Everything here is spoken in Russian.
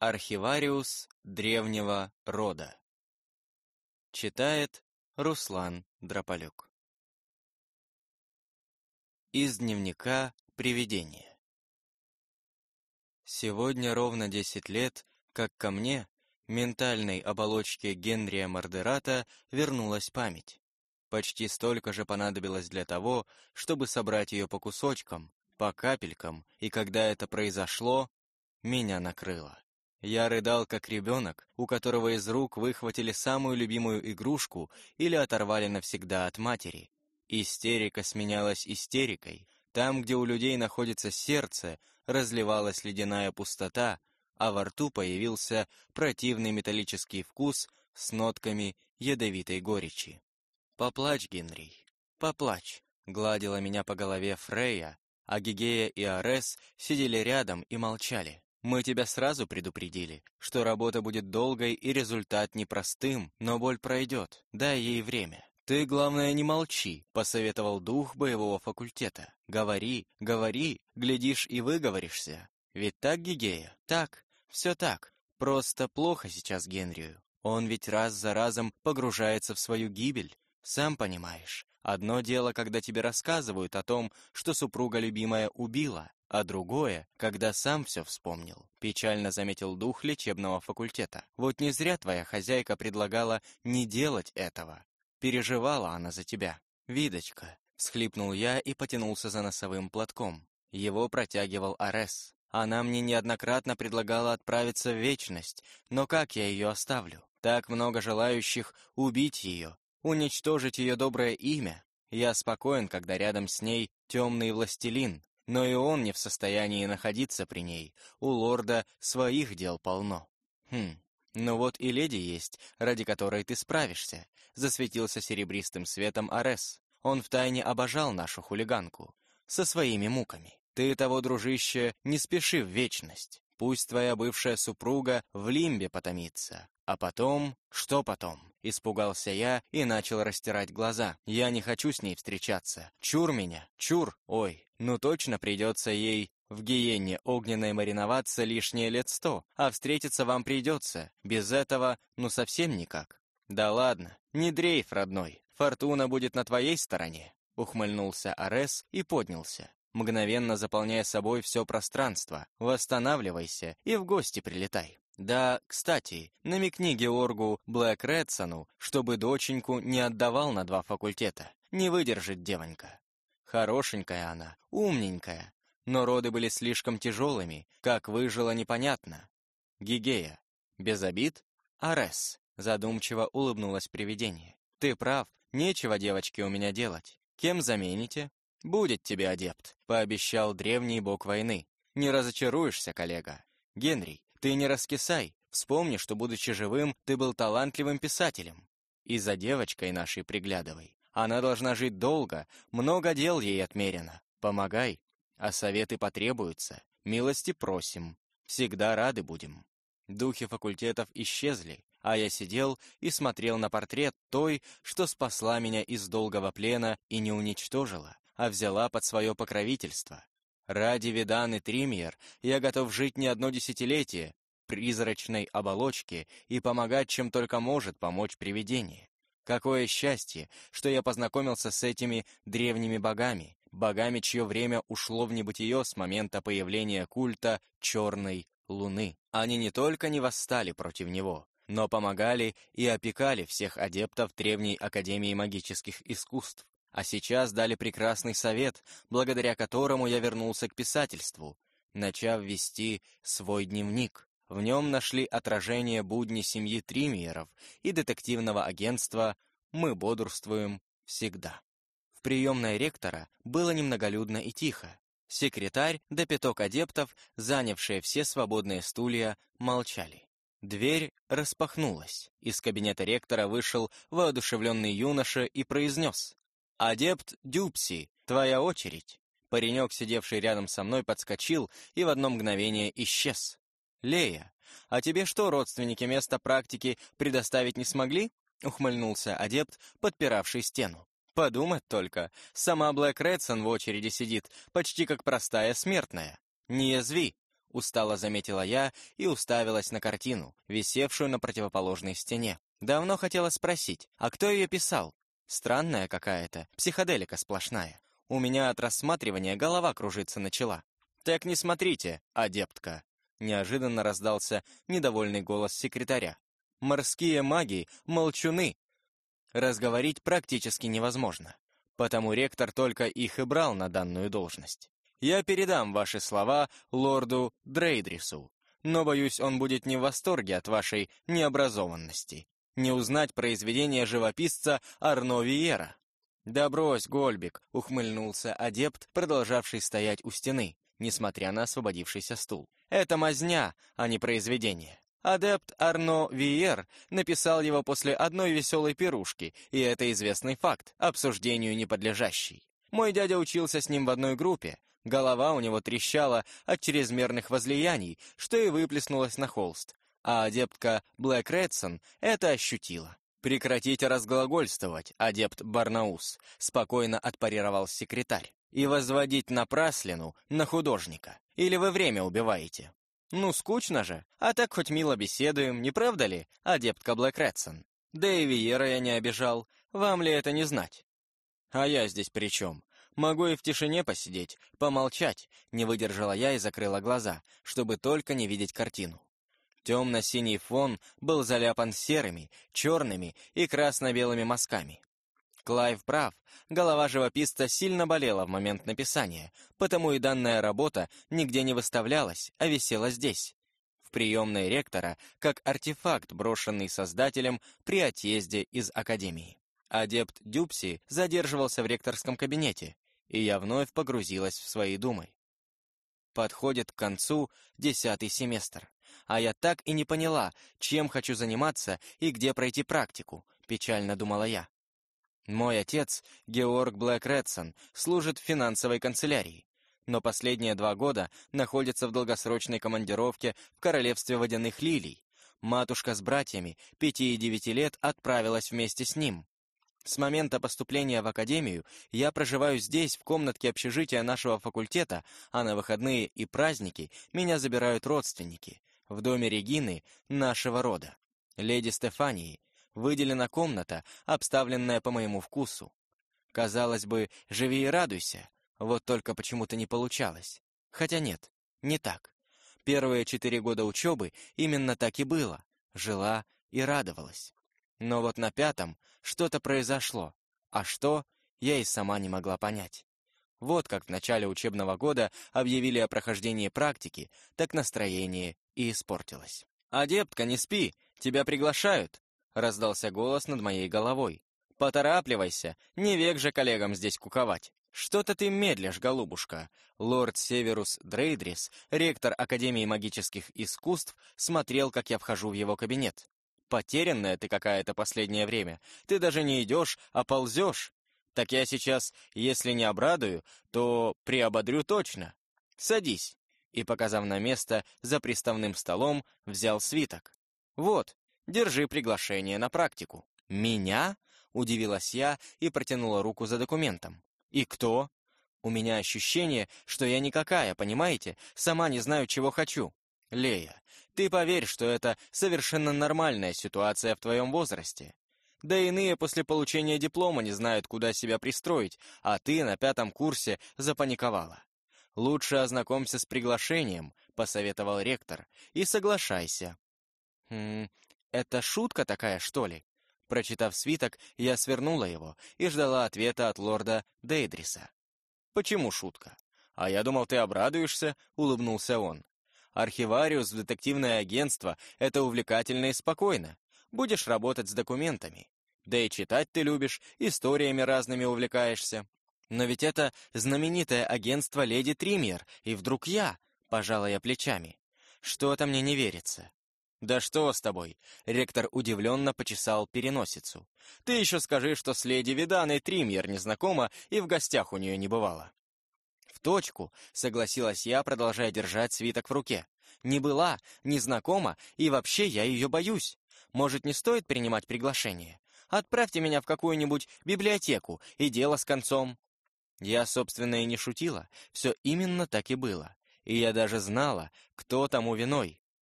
Архивариус древнего рода. Читает Руслан Дрополюк. Из дневника привидения. Сегодня ровно 10 лет, как ко мне, ментальной оболочке Генрия Мордерата, вернулась память. Почти столько же понадобилось для того, чтобы собрать ее по кусочкам, по капелькам, и когда это произошло, меня накрыло. Я рыдал, как ребенок, у которого из рук выхватили самую любимую игрушку или оторвали навсегда от матери. Истерика сменялась истерикой. Там, где у людей находится сердце, разливалась ледяная пустота, а во рту появился противный металлический вкус с нотками ядовитой горечи. «Поплачь, Генри, поплачь», — гладила меня по голове Фрейя, а Гигея и Арес сидели рядом и молчали. «Мы тебя сразу предупредили, что работа будет долгой и результат непростым, но боль пройдет, дай ей время». «Ты, главное, не молчи», — посоветовал дух боевого факультета. «Говори, говори, глядишь и выговоришься. Ведь так, Гигея? Так, все так. Просто плохо сейчас Генрию. Он ведь раз за разом погружается в свою гибель. Сам понимаешь, одно дело, когда тебе рассказывают о том, что супруга любимая убила, а другое, когда сам все вспомнил», — печально заметил дух лечебного факультета. «Вот не зря твоя хозяйка предлагала не делать этого. Переживала она за тебя». «Видочка», — всхлипнул я и потянулся за носовым платком. Его протягивал Арес. «Она мне неоднократно предлагала отправиться в вечность, но как я ее оставлю? Так много желающих убить ее, уничтожить ее доброе имя. Я спокоен, когда рядом с ней темный властелин, но и он не в состоянии находиться при ней. У лорда своих дел полно». «Ну вот и леди есть, ради которой ты справишься», — засветился серебристым светом Арес. Он втайне обожал нашу хулиганку. «Со своими муками. Ты того, дружище, не спеши в вечность. Пусть твоя бывшая супруга в лимбе потомится. А потом...» «Что потом?» — испугался я и начал растирать глаза. «Я не хочу с ней встречаться. Чур меня, чур. Ой, ну точно придется ей в гиене огненной мариноваться лишние лет 100, а встретиться вам придется. Без этого, ну совсем никак». «Да ладно, не дрейф, родной. Фортуна будет на твоей стороне», — ухмыльнулся Арес и поднялся, мгновенно заполняя собой все пространство. «Восстанавливайся и в гости прилетай. Да, кстати, намекни Георгу Блэк-Редсону, чтобы доченьку не отдавал на 2 факультета. Не выдержит девонька. Хорошенькая она, умненькая, но роды были слишком тяжелыми, как выжила непонятно. Гигея. Без обид? Арес». Задумчиво улыбнулось привидение. «Ты прав, нечего девочке у меня делать. Кем замените?» «Будет тебе адепт», — пообещал древний бог войны. «Не разочаруешься, коллега. Генри, ты не раскисай. Вспомни, что, будучи живым, ты был талантливым писателем. И за девочкой нашей приглядывай. Она должна жить долго, много дел ей отмерено. Помогай. А советы потребуются. Милости просим. Всегда рады будем». Духи факультетов исчезли, а я сидел и смотрел на портрет той, что спасла меня из долгого плена и не уничтожила, а взяла под свое покровительство. Ради Виданы Тримьер я готов жить не одно десятилетие в призрачной оболочке и помогать, чем только может помочь привидение. Какое счастье, что я познакомился с этими древними богами, богами, чье время ушло в небытие с момента появления культа Черной Луны. Они не только не восстали против него, но помогали и опекали всех адептов Древней Академии магических искусств. А сейчас дали прекрасный совет, благодаря которому я вернулся к писательству, начав вести свой дневник. В нем нашли отражение будни семьи Тримьеров и детективного агентства «Мы бодрствуем всегда». В приемной ректора было немноголюдно и тихо. Секретарь да 5 адептов, занявшие все свободные стулья, молчали. Дверь распахнулась. Из кабинета ректора вышел воодушевленный юноша и произнес: «Адепт Дюпси, твоя очередь». Паренек, сидевший рядом со мной, подскочил и в одно мгновение исчез. «Лея, а тебе что, родственники места практики предоставить не смогли?» — ухмыльнулся адепт, подпиравший стену. «Подумать только, сама Блэк Редсон в очереди сидит, почти как простая смертная». «Не язви», — устало заметила я и уставилась на картину, висевшую на противоположной стене. Давно хотела спросить, а кто ее писал? Странная какая-то, психоделика сплошная. У меня от рассматривания голова кружиться начала. «Так не смотрите, адептка!» Неожиданно раздался недовольный голос секретаря. «Морские маги — молчуны!» Разговорить практически невозможно, потому ректор только их и брал на данную должность. Я передам ваши слова лорду Дрейдрису, но, боюсь, он будет не в восторге от вашей необразованности. Не узнать произведение живописца Арно Виера. «Да брось, Гольбик», — ухмыльнулся адепт, продолжавший стоять у стены, несмотря на освободившийся стул. «Это мазня, а не произведение. Адепт Арно Виер написал его после одной веселой пирушки, и это известный факт, обсуждению не подлежащий. Мой дядя учился с ним в одной группе, голова у него трещала от чрезмерных возлияний, что и выплеснулось на холст, а адептка Блэк Редсон это ощутила. «Прекратите разглагольствовать, адепт Барнаус», — спокойно отпарировал секретарь, «и возводить напраслину на художника. Или вы время убиваете?» «Ну, скучно же, а так хоть мило беседуем, не правда ли, адептка Блэк Редсон? Да и Виера я не обижал, вам ли это не знать?» «А я здесь при чем? Могу и в тишине посидеть, помолчать», — не выдержала я и закрыла глаза, чтобы только не видеть картину. Темно-синий фон был заляпан серыми, черными и красно-белыми мазками. Клайв прав, голова живописца сильно болела в момент написания, потому и данная работа нигде не выставлялась, а висела здесь, в приемной ректора, как артефакт, брошенный создателем при отъезде из академии. Адепт Дюпси задерживался в ректорском кабинете, и я вновь погрузилась в свои думы. Подходит к концу 10-й семестр, а я так и не поняла, чем хочу заниматься и где пройти практику, печально думала я. Мой отец, Георг Блэк Редсон, служит в финансовой канцелярии, но последние 2 года находится в долгосрочной командировке в королевстве водяных лилий. Матушка с братьями 5 и 9 лет отправилась вместе с ним. С момента поступления в академию я проживаю здесь, в комнатке общежития нашего факультета, а на выходные и праздники меня забирают родственники. В доме Регины, нашего рода, леди Стефании, выделена комната, обставленная по моему вкусу. Казалось бы, живи и радуйся, вот только почему-то не получалось. Хотя нет, не так. Первые 4 года учебы именно так и было. Жила и радовалась. Но вот на 5-м что-то произошло, а что, я и сама не могла понять. Вот как в начале учебного года объявили о прохождении практики, так настроение и испортилось. «Адептка, не спи, тебя приглашают!» Раздался голос над моей головой. «Поторапливайся, не век же коллегам здесь куковать». «Что-то ты медлишь, голубушка». Лорд Северус Дрейдрис, ректор Академии магических искусств, смотрел, как я вхожу в его кабинет. «Потерянная ты какая-то последнее время. Ты даже не идешь, а ползешь. Так я сейчас, если не обрадую, то приободрю точно. Садись». И, показав на место за приставным столом, взял свиток. «Вот, держи приглашение на практику». «Меня?» — удивилась я и протянула руку за документом. «И кто?» «У меня ощущение, что я никакая, понимаете? Сама не знаю, чего хочу». «Лея, ты поверь, что это совершенно нормальная ситуация в твоем возрасте. Да иные после получения диплома не знают, куда себя пристроить, а ты на 5-м курсе запаниковала. Лучше ознакомься с приглашением», — посоветовал ректор, — «и соглашайся». Это шутка такая, что ли?» Прочитав свиток, я свернула его и ждала ответа от лорда Дейдриса. «Почему шутка?» «А я думал, ты обрадуешься», — улыбнулся он. «Архивариус в детективное агентство — это увлекательно и спокойно. Будешь работать с документами. Да и читать ты любишь, историями разными увлекаешься. Но ведь это знаменитое агентство леди Тримьер, и вдруг я...» — пожала я плечами. «Что-то мне не верится». «Да что с тобой?» — ректор удивленно почесал переносицу. «Ты еще скажи, что с леди Виданой Тримьер не знакома и в гостях у нее не бывала». «В точку», — согласилась я, продолжая держать свиток в руке. «Не была, не знакома, и вообще я ее боюсь. Может, не стоит принимать приглашение? Отправьте меня в какую-нибудь библиотеку, и дело с концом». Я, собственно, и не шутила. Все именно так и было. и я даже знала, кто тому виной.